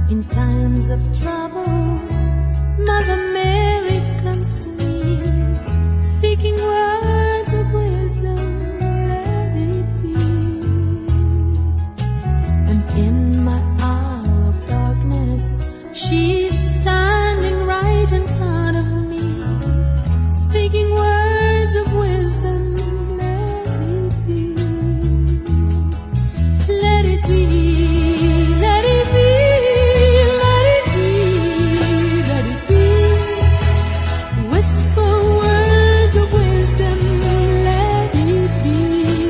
In times of trouble, Mother Mary comes to me, speaking words of wisdom, let it be. And in my hour of darkness, she's standing right in front of me, speaking words of wisdom, let it be. Let it be, let it be, let it be, let it be. Whisper words of wisdom, let it be.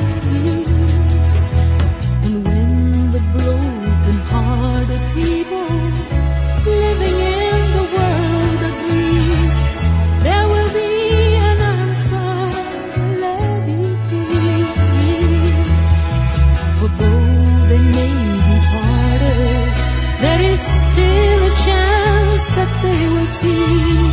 And when the broken-hearted people living in the world agree, there will be an answer, let it be. For though they may be parted, there is still a chance that they will see.